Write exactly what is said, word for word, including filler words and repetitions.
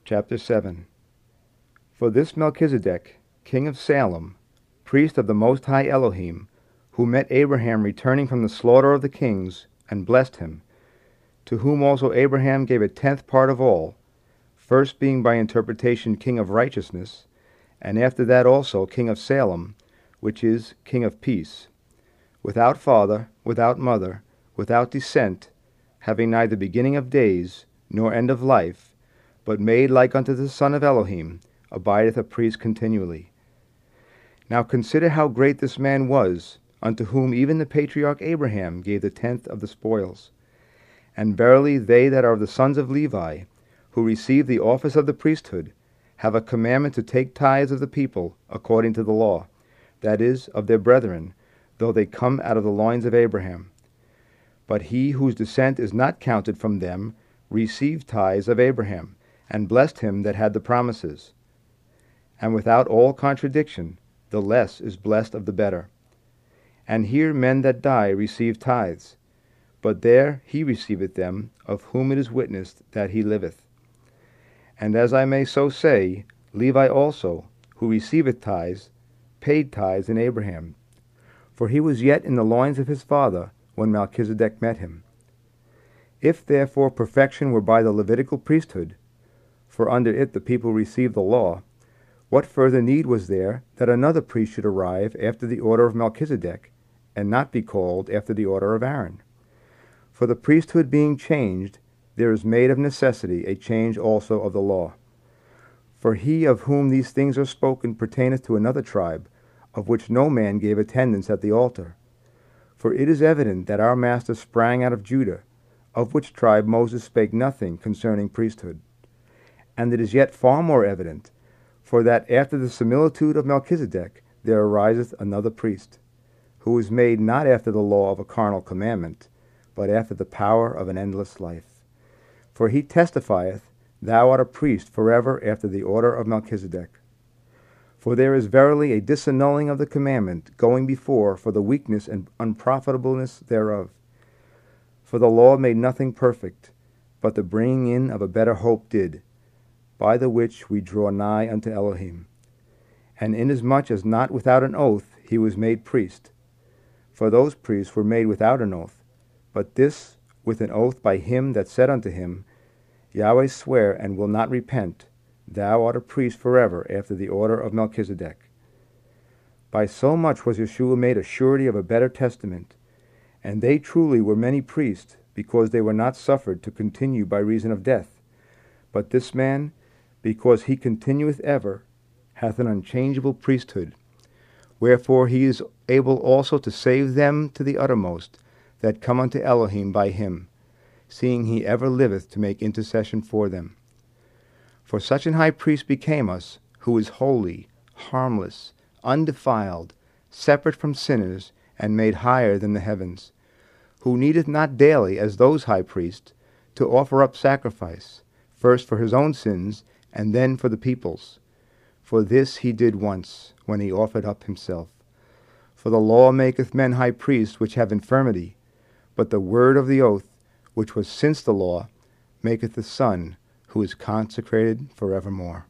Chapter seven. For this Melchizedek, king of Salem, priest of the Most High Elohim, who met Abraham returning from the slaughter of the kings, and blessed him, to whom also Abraham gave a tenth part of all, first being by interpretation king of righteousness, and after that also king of Salem, which is king of peace, without father, without mother, without descent, having neither beginning of days, nor end of life, but made like unto the Son of Elohim, abideth a priest continually. Now consider how great this man was, unto whom even the patriarch Abraham gave the tenth of the spoils. And verily they that are of the sons of Levi, who receive the office of the priesthood, have a commandment to take tithes of the people according to the law, that is, of their brethren, though they come out of the loins of Abraham. But he whose descent is not counted from them received tithes of Abraham, and blessed him that had the promises. And without all contradiction, the less is blessed of the better. And here men that die receive tithes, but there he receiveth them, of whom it is witnessed that he liveth. And as I may so say, Levi also, who receiveth tithes, paid tithes in Abraham. For he was yet in the loins of his father when Melchizedek met him. If therefore perfection were by the Levitical priesthood, for under it the people received the law, what further need was there that another priest should arrive after the order of Melchizedek, and not be called after the order of Aaron? For the priesthood being changed, there is made of necessity a change also of the law. For he of whom these things are spoken pertaineth to another tribe, of which no man gave attendance at the altar. For it is evident that our master sprang out of Judah, of which tribe Moses spake nothing concerning priesthood. And it is yet far more evident, for that after the similitude of Melchizedek there ariseth another priest, who is made not after the law of a carnal commandment, but after the power of an endless life. For he testifieth, Thou art a priest forever after the order of Melchizedek. For there is verily a disannulling of the commandment going before for the weakness and unprofitableness thereof. For the law made nothing perfect, but the bringing in of a better hope did, by the which we draw nigh unto Elohim. And inasmuch as not without an oath he was made priest, for those priests were made without an oath, but this with an oath by him that said unto him, Yahweh swear and will not repent, Thou art a priest forever after the order of Melchizedek. By so much was Yeshua made a surety of a better testament, and they truly were many priests, because they were not suffered to continue by reason of death. But this man, because he continueth ever, hath an unchangeable priesthood. Wherefore he is able also to save them to the uttermost, that come unto Elohim by him, seeing he ever liveth to make intercession for them. For such an high priest became us, who is holy, harmless, undefiled, separate from sinners, and made higher than the heavens, who needeth not daily, as those high priests, to offer up sacrifice, first for his own sins, and then for the people's. For this he did once, when he offered up himself. For the law maketh men high priests which have infirmity, but the word of the oath, which was since the law, maketh the Son, who is consecrated forevermore.